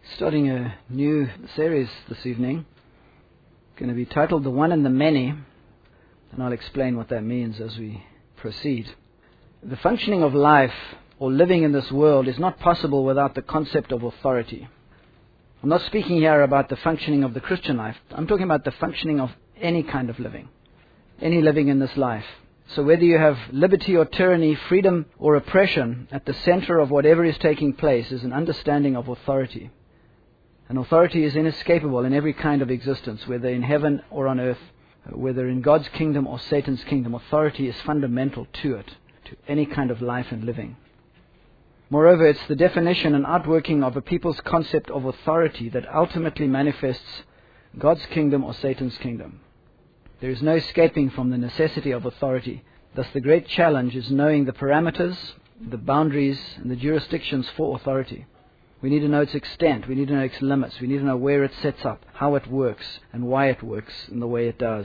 Starting a new series this evening, going to be titled The One and the Many, and I'll explain what that means as we proceed. The functioning of life or living in this world is not possible without the concept of authority. I'm not speaking here about the functioning of the Christian life. I'm talking about the functioning of any kind of living, any living in this life. So whether you have liberty or tyranny, freedom or oppression, at the center of whatever is taking place is an understanding of authority. And authority is inescapable in every kind of existence, whether in heaven or on earth, whether in God's kingdom or Satan's kingdom. Authority is fundamental to it, to any kind of life and living. Moreover, it's the definition and outworking of a people's concept of authority that ultimately manifests God's kingdom or Satan's kingdom. There is no escaping from the necessity of authority. Thus, the great challenge is knowing the parameters, the boundaries, and the jurisdictions for authority. We need to know its extent, we need to know its limits, we need to know where it sets up, how it works, and why it works in the way it does.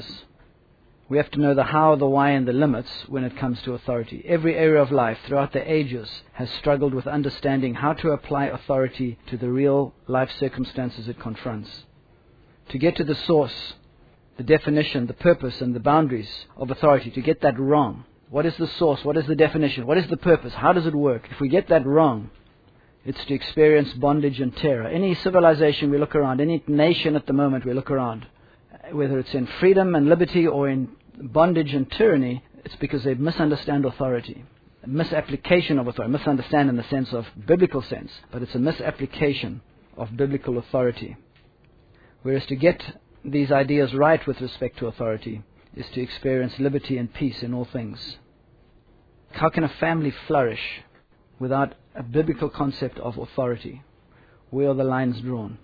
We have to know the how, the why, and the limits when it comes to authority. Every area of life throughout the ages has struggled with understanding how to apply authority to the real life circumstances it confronts. To get to the source, the definition, the purpose, and the boundaries of authority, to get that wrong. What is the source? What is the definition? What is the purpose? How does it work? If we get that wrong, it's to experience bondage and terror. Any civilization we look around, any nation at the moment we look around, whether it's in freedom and liberty or in bondage and tyranny, it's because they misunderstand authority. A misapplication of authority. Misunderstand in the sense of biblical sense, but it's a misapplication of biblical authority. Whereas to get these ideas right with respect to authority is to experience liberty and peace in all things. How can a family flourish without a biblical concept of authority? Where are the lines drawn?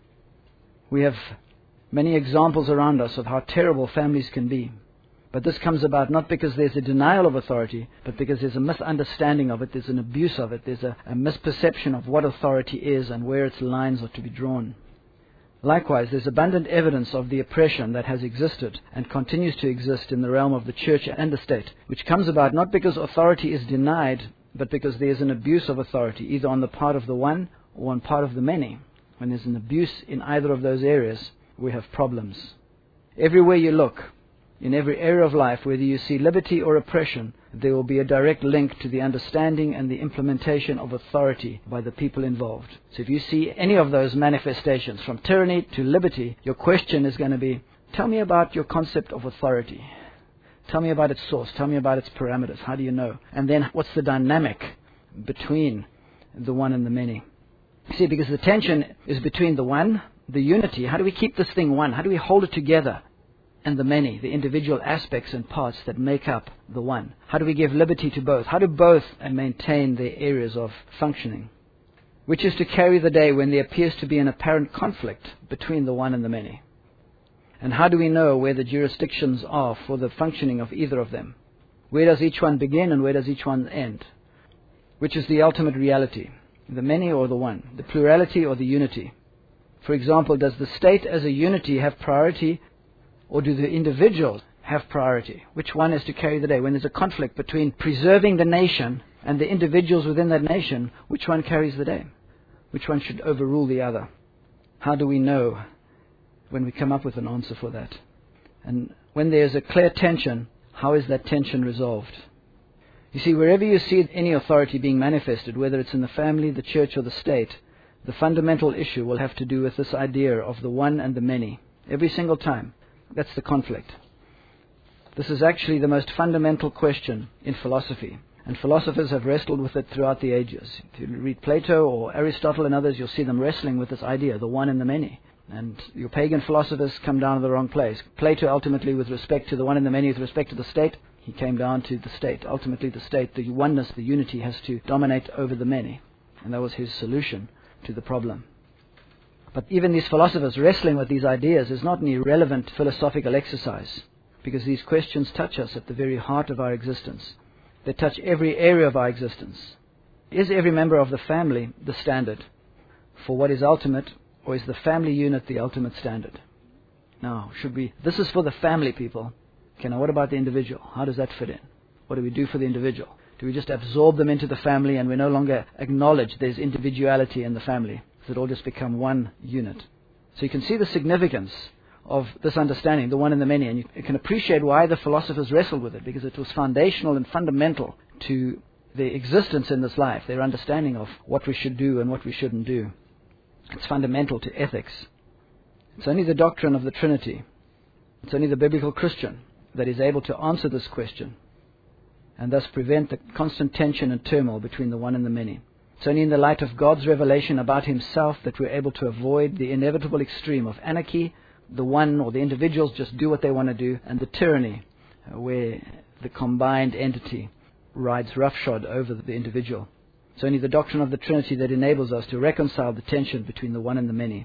We have many examples around us of how terrible families can be. But this comes about not because there's a denial of authority, but because there's a misunderstanding of it, there's an abuse of it, there's a misperception of what authority is and where its lines are to be drawn. Likewise, there's abundant evidence of the oppression that has existed and continues to exist in the realm of the church and the state, which comes about not because authority is denied, but because there's an abuse of authority, either on the part of the one or on part of the many. When there's an abuse in either of those areas, we have problems. Everywhere you look, in every area of life, whether you see liberty or oppression, there will be a direct link to the understanding and the implementation of authority by the people involved. So if you see any of those manifestations, from tyranny to liberty, your question is going to be, tell me about your concept of authority. Tell me about its source. Tell me about its parameters. How do you know? And then what's the dynamic between the one and the many? You see, because the tension is between the one, the unity. How do we keep this thing one? How do we hold it together? And the many, the individual aspects and parts that make up the one. How do we give liberty to both? How do both maintain their areas of functioning? Which is to carry the day when there appears to be an apparent conflict between the one and the many? And how do we know where the jurisdictions are for the functioning of either of them? Where does each one begin and where does each one end? Which is the ultimate reality? The many or the one? The plurality or the unity? For example, does the state as a unity have priority, or do the individuals have priority? Which one is to carry the day? When there's a conflict between preserving the nation and the individuals within that nation, which one carries the day? Which one should overrule the other? How do we know when we come up with an answer for that? And when there's a clear tension, how is that tension resolved? You see, wherever you see any authority being manifested, whether it's in the family, the church, or the state, the fundamental issue will have to do with this idea of the one and the many. Every single time. That's the conflict. This is actually the most fundamental question in philosophy. And philosophers have wrestled with it throughout the ages. If you read Plato or Aristotle and others, you'll see them wrestling with this idea, the one and the many. And your pagan philosophers come down to the wrong place. Plato ultimately, with respect to the one and the many, with respect to the state, he came down to the state. Ultimately the state, the oneness, the unity has to dominate over the many. And that was his solution to the problem. But even these philosophers wrestling with these ideas is not an irrelevant philosophical exercise, because these questions touch us at the very heart of our existence. They touch every area of our existence. Is every member of the family the standard for what is ultimate, or is the family unit the ultimate standard? Now, this is for the family, people. Okay, now what about the individual? How does that fit in? What do we do for the individual? Do we just absorb them into the family and we no longer acknowledge there's individuality in the family? Does it all just become one unit? So you can see the significance of this understanding, the one and the many, and you can appreciate why the philosophers wrestled with it, because it was foundational and fundamental to their existence in this life, their understanding of what we should do and what we shouldn't do. It's fundamental to ethics. It's only the doctrine of the Trinity, it's only the biblical Christian that is able to answer this question and thus prevent the constant tension and turmoil between the one and the many. It's only in the light of God's revelation about Himself that we're able to avoid the inevitable extreme of anarchy, the one or the individuals just do what they want to do, and the tyranny, where the combined entity rides roughshod over the individual. It's only the doctrine of the Trinity that enables us to reconcile the tension between the one and the many.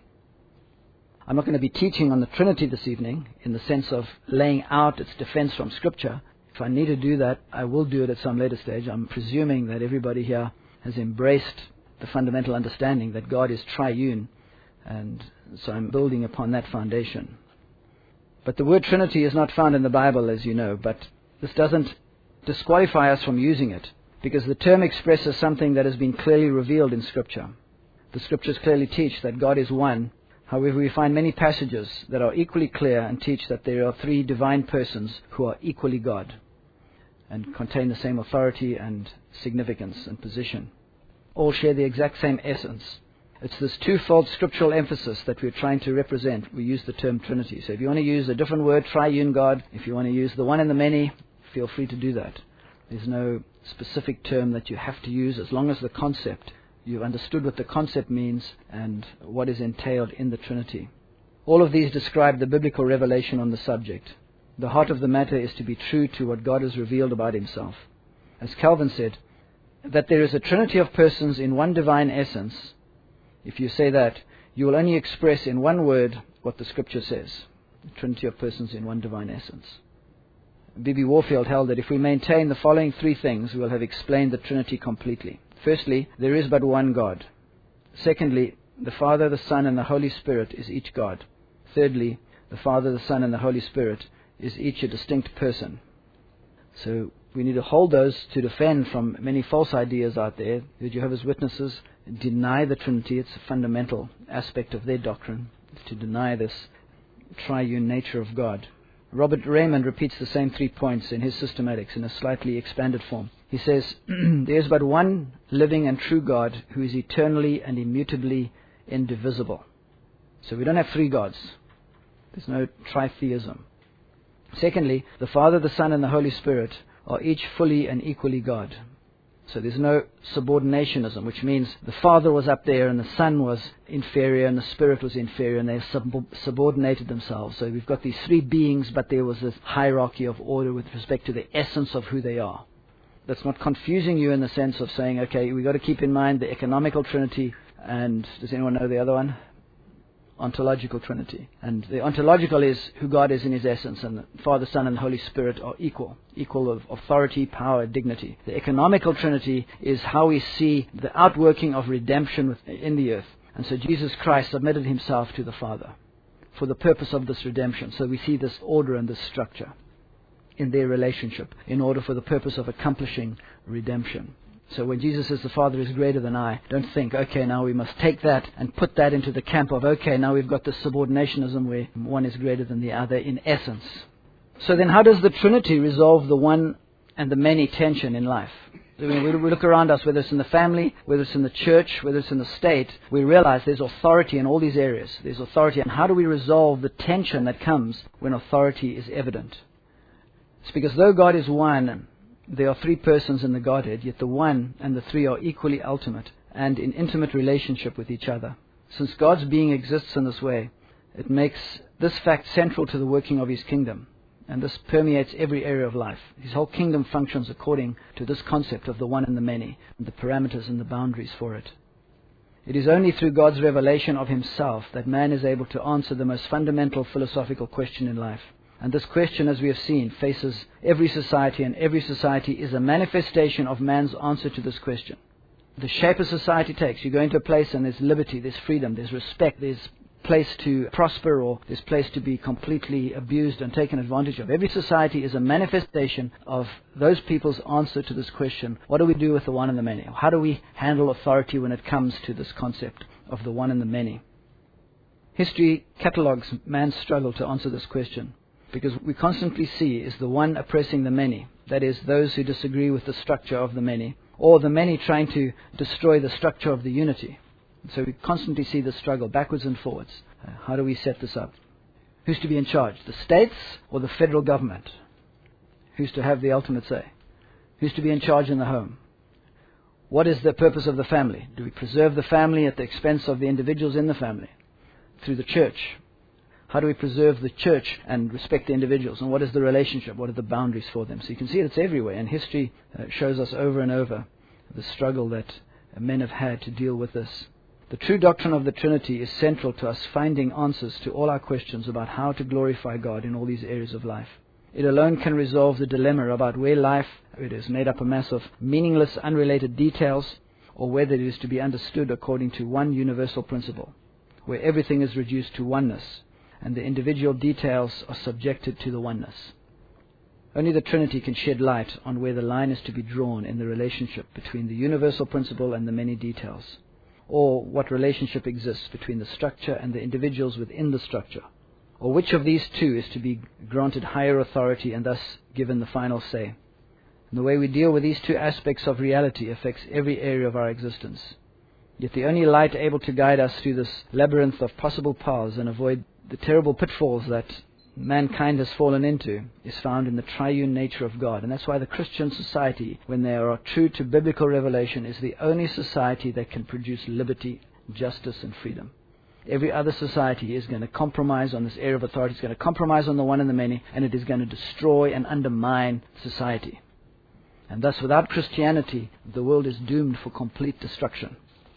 I'm not going to be teaching on the Trinity this evening in the sense of laying out its defense from Scripture. If I need to do that, I will do it at some later stage. I'm presuming that everybody here has embraced the fundamental understanding that God is triune, and so I'm building upon that foundation. But the word Trinity is not found in the Bible, as you know, but this doesn't disqualify us from using it, because the term expresses something that has been clearly revealed in Scripture. The Scriptures clearly teach that God is one. However, we find many passages that are equally clear and teach that there are three divine persons who are equally God and contain the same authority and significance and position. All share the exact same essence. It's this twofold scriptural emphasis that we're trying to represent. We use the term Trinity. So if you want to use a different word, triune God, if you want to use the one and the many, feel free to do that. There's no specific term that you have to use, as long as the concept, you've understood what the concept means and what is entailed in the Trinity. All of these describe the biblical revelation on the subject. The heart of the matter is to be true to what God has revealed about Himself. As Calvin said, that there is a Trinity of persons in one divine essence. If you say that, you will only express in one word what the Scripture says. The Trinity of persons in one divine essence. B.B. Warfield held that if we maintain the following three things, we will have explained the Trinity completely. Firstly, there is but one God. Secondly, the Father, the Son, and the Holy Spirit is each God. Thirdly, the Father, the Son, and the Holy Spirit is each a distinct person. So we need to hold those to defend from many false ideas out there. The Jehovah's Witnesses deny the Trinity. It's a fundamental aspect of their doctrine, to deny this triune nature of God. Robert Raymond repeats the same 3 points in his systematics in a slightly expanded form. He says, there is but one living and true God who is eternally and immutably indivisible. So we don't have three gods. There's no tritheism. Secondly, the Father, the Son, and the Holy Spirit are each fully and equally God. So there's no subordinationism, which means the Father was up there and the Son was inferior and the Spirit was inferior, and they subordinated themselves. So we've got these three beings, but there was this hierarchy of order with respect to the essence of who they are. That's not confusing you in the sense of saying, okay, we've got to keep in mind the economical Trinity, and does anyone know the other one? Ontological Trinity. And the ontological is who God is in His essence, and the Father, Son, and the Holy Spirit are equal of authority, power, dignity. The economical Trinity is how we see the outworking of redemption in the earth. And so Jesus Christ submitted Himself to the Father for the purpose of this redemption. So we see this order and this structure in their relationship in order for the purpose of accomplishing redemption. So when Jesus says the Father is greater than I, don't think, okay, now we must take that and put that into the camp of, okay, now we've got this subordinationism where one is greater than the other in essence. So then how does the Trinity resolve the one and the many tension in life? When we look around us, whether it's in the family, whether it's in the church, whether it's in the state, we realize there's authority in all these areas. There's authority. And how do we resolve the tension that comes when authority is evident? It's because though God is one, there are three persons in the Godhead, yet the one and the three are equally ultimate and in intimate relationship with each other. Since God's being exists in this way, it makes this fact central to the working of His kingdom, and this permeates every area of life. His whole kingdom functions according to this concept of the one and the many, and the parameters and the boundaries for it. It is only through God's revelation of Himself that man is able to answer the most fundamental philosophical question in life. And this question, as we have seen, faces every society, and every society is a manifestation of man's answer to this question. The shape a society takes, you go into a place and there's liberty, there's freedom, there's respect, there's place to prosper, or there's place to be completely abused and taken advantage of. Every society is a manifestation of those people's answer to this question. What do we do with the one and the many? How do we handle authority when it comes to this concept of the one and the many? History catalogues man's struggle to answer this question, because we constantly see is the one oppressing the many, that is, those who disagree with the structure of the many, or the many trying to destroy the structure of the unity. So we constantly see the struggle backwards and forwards. How do we set this up? Who's to be in charge, the states or the federal government? Who's to have the ultimate say? Who's to be in charge in the home? What is the purpose of the family? Do we preserve the family at the expense of the individuals in the family? Through the church. How do we preserve the church and respect the individuals? And what is the relationship? What are the boundaries for them? So you can see it's everywhere. And history shows us over and over the struggle that men have had to deal with this. The true doctrine of the Trinity is central to us finding answers to all our questions about how to glorify God in all these areas of life. It alone can resolve the dilemma about where life is made up a mass of meaningless, unrelated details, or whether it is to be understood according to one universal principle, where everything is reduced to oneness, and the individual details are subjected to the oneness. Only the Trinity can shed light on where the line is to be drawn in the relationship between the universal principle and the many details, or what relationship exists between the structure and the individuals within the structure, or which of these two is to be granted higher authority and thus given the final say. And the way we deal with these two aspects of reality affects every area of our existence. Yet the only light able to guide us through this labyrinth of possible paths and avoid the terrible pitfalls that mankind has fallen into is found in the triune nature of God. And that's why the Christian society, when they are true to biblical revelation, is the only society that can produce liberty, justice, and freedom. Every other society is going to compromise on this area of authority. It's going to compromise on the one and the many, and it is going to destroy and undermine society. And thus, without Christianity, the world is doomed for complete destruction.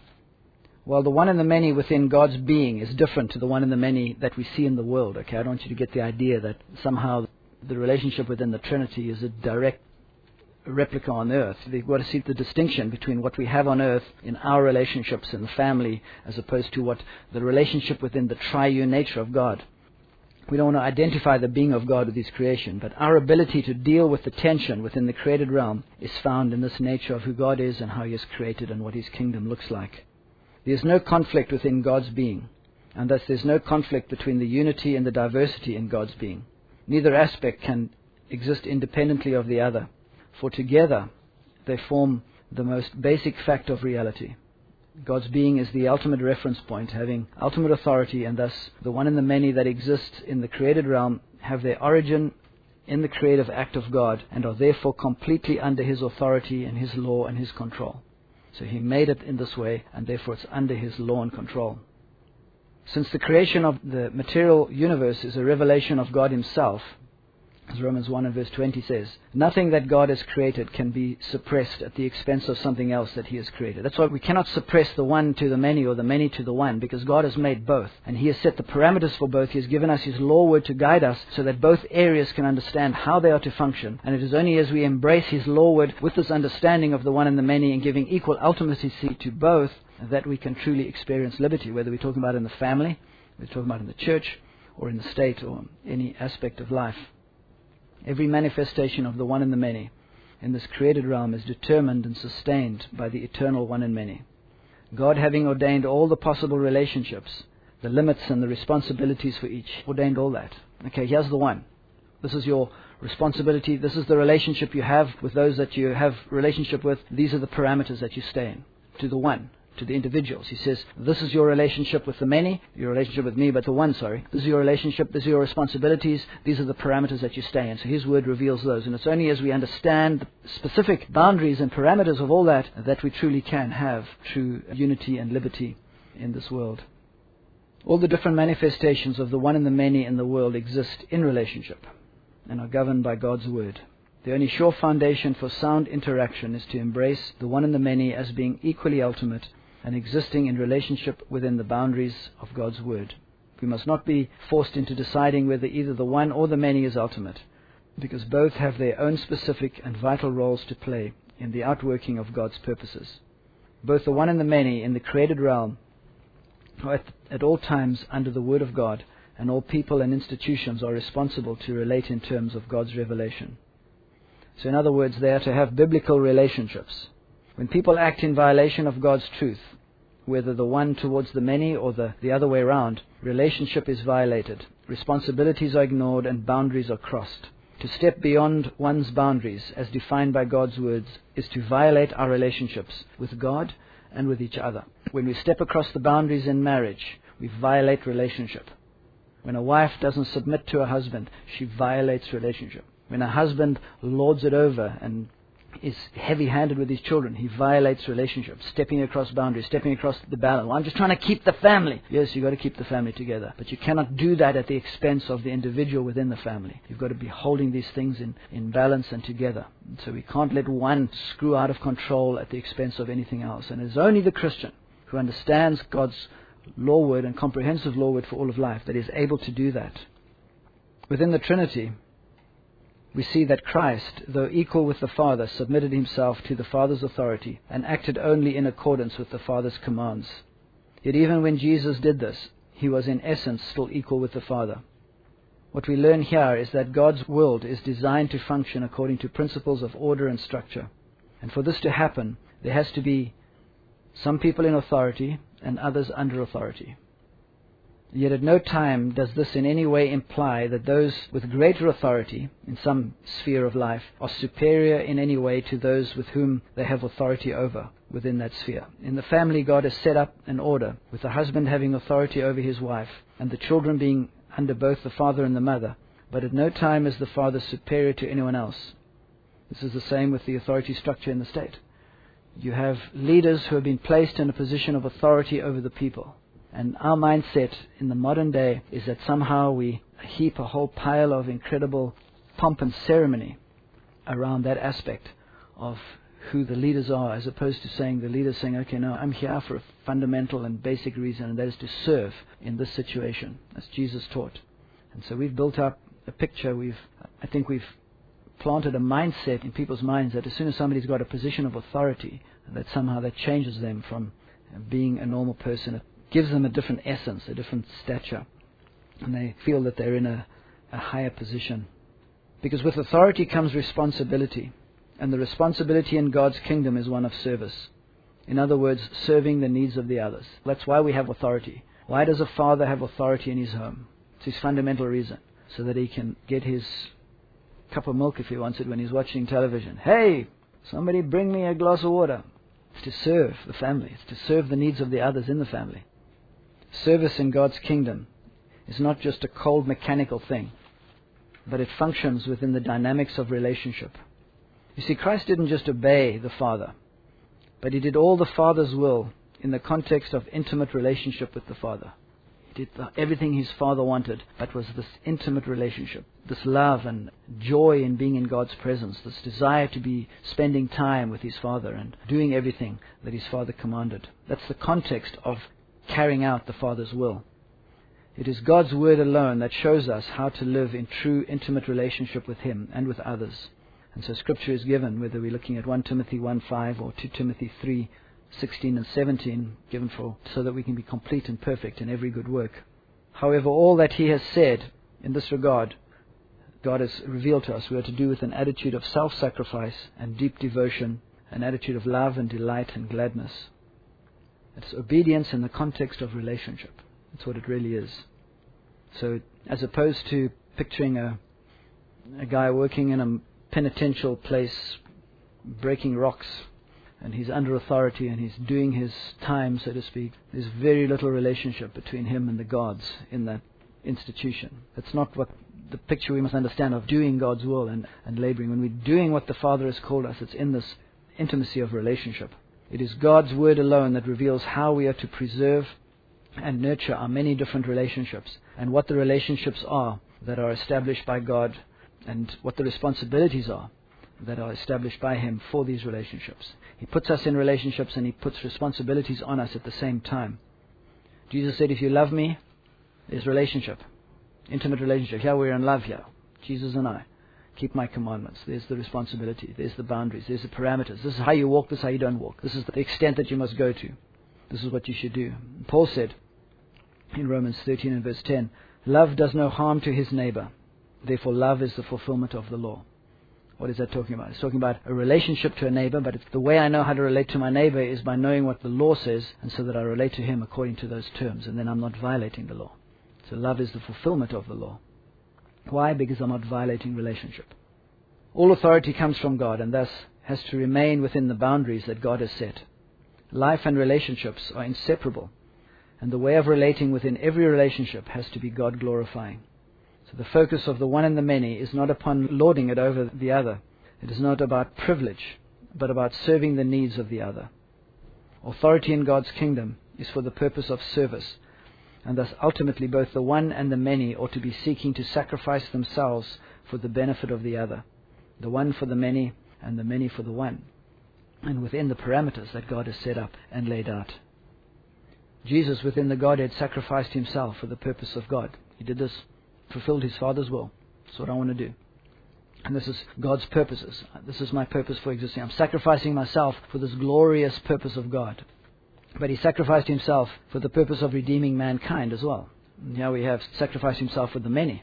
While the one and the many within God's being is different to the one and the many that we see in the world. Okay, I don't want you to get the idea that somehow the relationship within the Trinity is a direct replica on earth. You've got to see the distinction between what we have on earth in our relationships in the family as opposed to what the relationship within the triune nature of God. We don't want to identify the being of God with His creation, but our ability to deal with the tension within the created realm is found in this nature of who God is and how He has created and what His kingdom looks like. There's no conflict within God's being, and thus there's no conflict between the unity and the diversity in God's being. Neither aspect can exist independently of the other, for together they form the most basic fact of reality. God's being is the ultimate reference point, having ultimate authority, and thus the one and the many that exist in the created realm have their origin in the creative act of God and are therefore completely under His authority and His law and His control. So He made it in this way, and therefore it's under His law and control. Since the creation of the material universe is a revelation of God Himself, as Romans 1 and verse 20 says, nothing that God has created can be suppressed at the expense of something else that He has created. That's why we cannot suppress the one to the many or the many to the one, because God has made both. And He has set the parameters for both. He has given us His law word to guide us so that both areas can understand how they are to function. And it is only as we embrace His law word with this understanding of the one and the many and giving equal ultimacy to both that we can truly experience liberty, whether we're talking about in the family, we're talking about in the church, or in the state, or any aspect of life. Every manifestation of the one and the many in this created realm is determined and sustained by the eternal one and many. God, having ordained all the possible relationships, the limits and the responsibilities for each, ordained all that. Okay, here's the one. This is your responsibility. This is the relationship you have with those that you have relationship with. These are the parameters that you stay in. To the one. To the individuals. He says, this is your relationship with the many, your relationship with me, but the one, sorry. This is your relationship, these are your responsibilities, these are the parameters that you stay in. So His word reveals those. And it's only as we understand the specific boundaries and parameters of all that, that we truly can have true unity and liberty in this world. All the different manifestations of the one and the many in the world exist in relationship and are governed by God's word. The only sure foundation for sound interaction is to embrace the one and the many as being equally ultimate and existing in relationship within the boundaries of God's word. We must not be forced into deciding whether either the one or the many is ultimate, because both have their own specific and vital roles to play in the outworking of God's purposes. Both the one and the many in the created realm are at all times under the word of God, and all people and institutions are responsible to relate in terms of God's revelation. So in other words, they are to have biblical relationships. When people act in violation of God's truth, whether the one towards the many or the other way around, relationship is violated. Responsibilities are ignored and boundaries are crossed. To step beyond one's boundaries, as defined by God's words, is to violate our relationships with God and with each other. When we step across the boundaries in marriage, we violate relationship. When a wife doesn't submit to her husband, she violates relationship. When a husband lords it over and is heavy-handed with his children, he violates relationships, stepping across boundaries, stepping across the balance. Well, I'm just trying to keep the family. Yes, you've got to keep the family together. But you cannot do that at the expense of the individual within the family. You've got to be holding these things in balance and together. So we can't let one screw out of control at the expense of anything else. And it's only the Christian who understands God's law word and comprehensive law word for all of life that is able to do that. Within the Trinity, we see that Christ, though equal with the Father, submitted himself to the Father's authority and acted only in accordance with the Father's commands. Yet even when Jesus did this, he was in essence still equal with the Father. What we learn here is that God's world is designed to function according to principles of order and structure. And for this to happen, there has to be some people in authority and others under authority. Yet at no time does this in any way imply that those with greater authority in some sphere of life are superior in any way to those with whom they have authority over within that sphere. In the family, God has set up an order, with the husband having authority over his wife and the children being under both the father and the mother. But at no time is the father superior to anyone else. This is the same with the authority structure in the state. You have leaders who have been placed in a position of authority over the people. And our mindset in the modern day is that somehow we heap a whole pile of incredible pomp and ceremony around that aspect of who the leaders are, as opposed to saying the leaders saying, okay, no, I'm here for a fundamental and basic reason, and that is to serve in this situation, as Jesus taught. And so we've built up a picture, I think we've planted a mindset in people's minds that as soon as somebody's got a position of authority, that somehow that changes them from being a normal person. It gives them a different essence, a different stature, and they feel that they're in a higher position. Because with authority comes responsibility, and the responsibility in God's kingdom is one of service. In other words, serving the needs of the others. That's why we have authority. Why does a father have authority in his home? It's his fundamental reason, so that he can get his cup of milk if he wants it when he's watching television. Hey, somebody bring me a glass of water. It's to serve the family. It's to serve the needs of the others in the family. Service in God's kingdom is not just a cold mechanical thing, but it functions within the dynamics of relationship. You see, Christ didn't just obey the Father, but he did all the Father's will in the context of intimate relationship with the Father. He did everything his Father wanted, but was this intimate relationship, this love and joy in being in God's presence, this desire to be spending time with his Father and doing everything that his Father commanded. That's the context of carrying out the Father's will. It is God's word alone that shows us how to live in true intimate relationship with him and with others. And so Scripture is given, whether we're looking at 1 Timothy 1:5 or 2 Timothy 3:16 and 17, given so that we can be complete and perfect in every good work. However, all that he has said in this regard, God has revealed to us, we are to do with an attitude of self-sacrifice and deep devotion, an attitude of love and delight and gladness. It's obedience in the context of relationship. That's what it really is. So as opposed to picturing a guy working in a penitential place, breaking rocks, and he's under authority and he's doing his time, so to speak, there's very little relationship between him and the gods in that institution. That's not what the picture we must understand of doing God's will and laboring. When we're doing what the Father has called us, it's in this intimacy of relationship. It is God's word alone that reveals how we are to preserve and nurture our many different relationships, and what the relationships are that are established by God, and what the responsibilities are that are established by him for these relationships. He puts us in relationships and he puts responsibilities on us at the same time. Jesus said, if you love me, there's relationship, intimate relationship. Here we're in love here, Jesus and I. Keep my commandments. There's the responsibility. There's the boundaries. There's the parameters. This is how you walk. This is how you don't walk. This is the extent that you must go to. This is what you should do. Paul said in Romans 13 and verse 10, love does no harm to his neighbor. Therefore love is the fulfillment of the law. What is that talking about? It's talking about a relationship to a neighbor, but it's the way I know how to relate to my neighbor is by knowing what the law says, and so that I relate to him according to those terms, and then I'm not violating the law. So love is the fulfillment of the law. Why? Because I'm not violating relationship. All authority comes from God, and thus has to remain within the boundaries that God has set. Life and relationships are inseparable, and the way of relating within every relationship has to be God-glorifying. So the focus of the one and the many is not upon lording it over the other. It is not about privilege, but about serving the needs of the other. Authority in God's kingdom is for the purpose of service, and thus ultimately both the one and the many ought to be seeking to sacrifice themselves for the benefit of the other, the one for the many and the many for the one, and within the parameters that God has set up and laid out. Jesus within the Godhead sacrificed himself for the purpose of God. He did this, fulfilled his Father's will. That's what I want to do. And this is God's purposes. This is my purpose for existing. I'm sacrificing myself for this glorious purpose of God. But he sacrificed himself for the purpose of redeeming mankind as well. And here we have sacrificed himself for the many.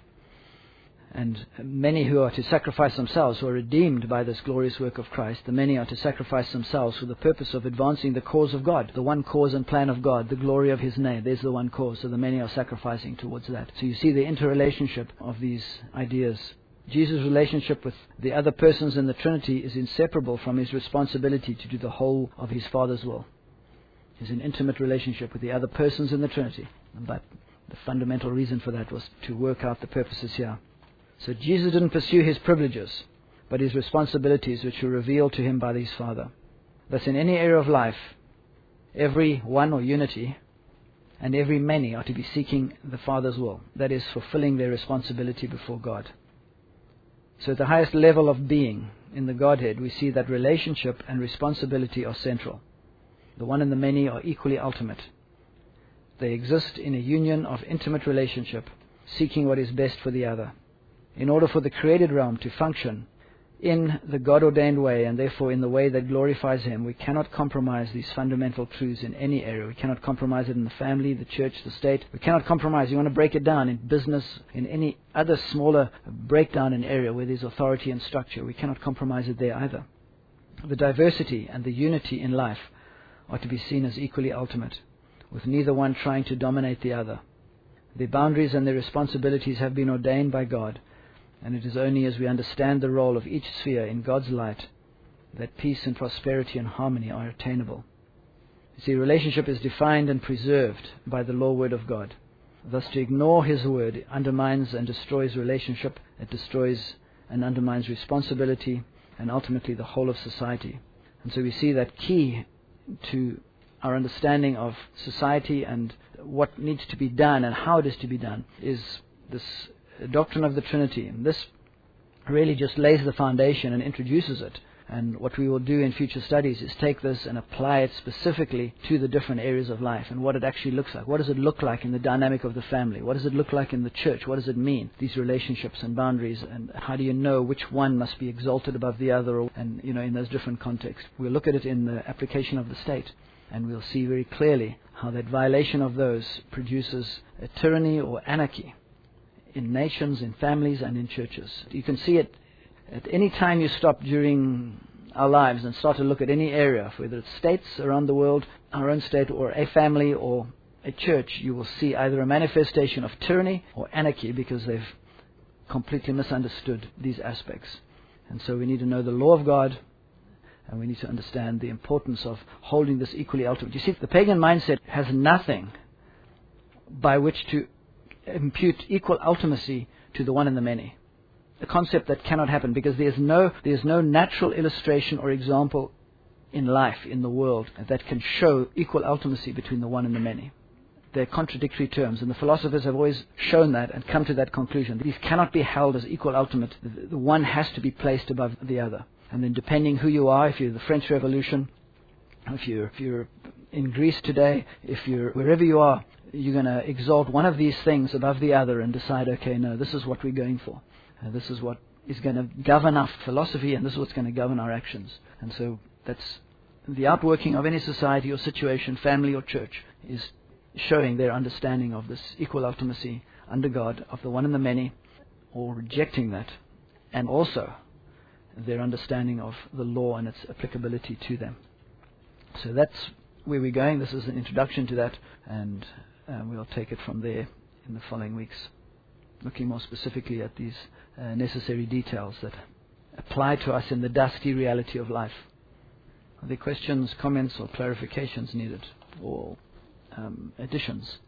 And many who are to sacrifice themselves, who are redeemed by this glorious work of Christ, the many are to sacrifice themselves for the purpose of advancing the cause of God, the one cause and plan of God, the glory of his name. There's the one cause, so the many are sacrificing towards that. So you see the interrelationship of these ideas. Jesus' relationship with the other persons in the Trinity is inseparable from his responsibility to do the whole of his Father's will. He's in intimate relationship with the other persons in the Trinity. But the fundamental reason for that was to work out the purposes here. So Jesus didn't pursue his privileges, but his responsibilities, which were revealed to him by his Father. Thus in any area of life, every one or unity and every many are to be seeking the Father's will. That is, fulfilling their responsibility before God. So at the highest level of being in the Godhead, we see that relationship and responsibility are central. The one and the many are equally ultimate. They exist in a union of intimate relationship, seeking what is best for the other. In order for the created realm to function in the God-ordained way, and therefore in the way that glorifies him, we cannot compromise these fundamental truths in any area. We cannot compromise it in the family, the church, the state. We cannot compromise. You want to break it down in business, in any other smaller breakdown in area where there's authority and structure. We cannot compromise it there either. The diversity and the unity in life are to be seen as equally ultimate, with neither one trying to dominate the other. Their boundaries and their responsibilities have been ordained by God, and it is only as we understand the role of each sphere in God's light that peace and prosperity and harmony are attainable. You see, relationship is defined and preserved by the law word of God. Thus, to ignore his word undermines and destroys relationship. It destroys and undermines responsibility and ultimately the whole of society. And so we see that key to our understanding of society and what needs to be done and how it is to be done is this doctrine of the Trinity. And this really just lays the foundation and introduces it. And what we will do in future studies is take this and apply it specifically to the different areas of life and what it actually looks like. What does it look like in the dynamic of the family? What does it look like in the church? What does it mean? These relationships and boundaries, and how do you know which one must be exalted above the other, and in those different contexts. We'll look at it in the application of the state, and we'll see very clearly how that violation of those produces a tyranny or anarchy in nations, in families, and in churches. You can see it at any time you stop during our lives and start to look at any area, whether it's states around the world, our own state, or a family, or a church, you will see either a manifestation of tyranny or anarchy because they've completely misunderstood these aspects. And so we need to know the law of God, and we need to understand the importance of holding this equally ultimate. You see, the pagan mindset has nothing by which to impute equal ultimacy to the one and the many. A concept that cannot happen because there's no natural illustration or example in life, in the world, that can show equal ultimacy between the one and the many. They're contradictory terms, and the philosophers have always shown that and come to that conclusion. These cannot be held as equal ultimate. The one has to be placed above the other. And then depending who you are, if you're the French Revolution, if you're in Greece today, if you're wherever you are, you're going to exalt one of these things above the other and decide, okay, no, this is what we're going for. This is what is going to govern our philosophy, and this is what's going to govern our actions. And so that's the outworking of any society or situation, family or church, is showing their understanding of this equal ultimacy under God of the one and the many, or rejecting that. And also their understanding of the law and its applicability to them. So that's where we're going. This is an introduction to that, and we'll take it from there in the following weeks, looking more specifically at these necessary details that apply to us in the dusty reality of life. Are there questions, comments, or clarifications needed, or additions?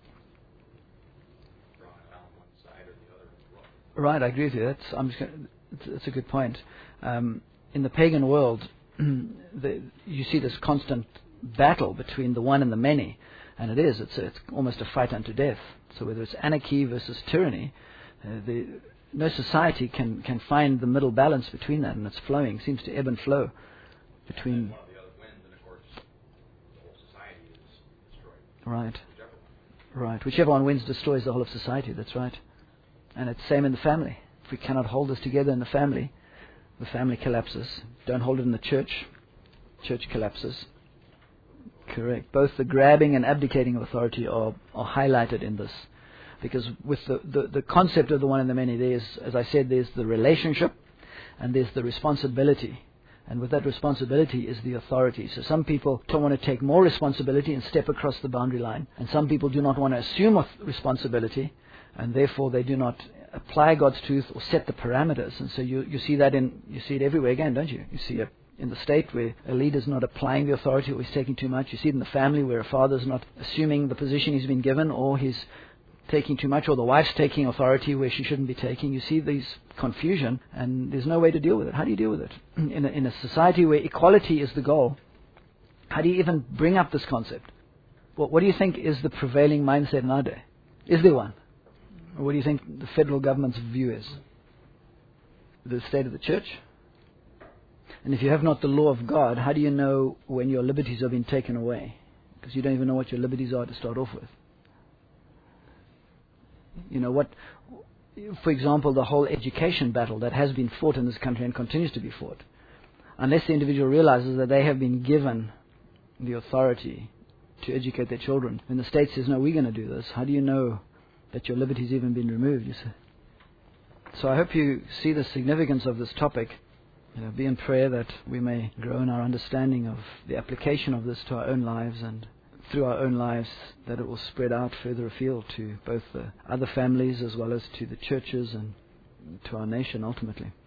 Right, I agree with you. That's a good point. In the pagan world, you see this constant battle between the one and the many, and it's almost a fight unto death. So whether it's anarchy versus tyranny, no society can find the middle balance between that, and it's flowing, seems to ebb and flow between. Right. Whichever one wins destroys the whole of society. That's right. And it's the same in the family. If we cannot hold this together in the family collapses. Don't hold it in the church collapses. Correct. Both the grabbing and abdicating of authority are highlighted in this. Because with the concept of the one and the many, as I said, there's the relationship and there's the responsibility. And with that responsibility is the authority. So some people don't want to take more responsibility and step across the boundary line. And some people do not want to assume responsibility, and therefore they do not apply God's truth or set the parameters. And so you see that you see it everywhere again, don't you? You see it in the state where a leader's not applying the authority or he's taking too much. You see it in the family where a father's not assuming the position he's been given, or he's taking too much, or the wife's taking authority where she shouldn't be taking. You see these confusion, and there's no way to deal with it. How do you deal with it? In a society where equality is the goal, how do you even bring up this concept? What do you think is the prevailing mindset in our day? Is there one? Or what do you think the federal government's view is? The state of the church? And if you have not the law of God, how do you know when your liberties have been taken away? Because you don't even know what your liberties are to start off with. You know what? For example, the whole education battle that has been fought in this country and continues to be fought. Unless the individual realizes that they have been given the authority to educate their children. When the state says, no, we're going to do this, how do you know that your liberty's even been removed? You see? So I hope you see the significance of this topic. Be in prayer that we may grow in our understanding of the application of this to our own lives, and through our own lives that it will spread out further afield to both the other families as well as to the churches and to our nation ultimately.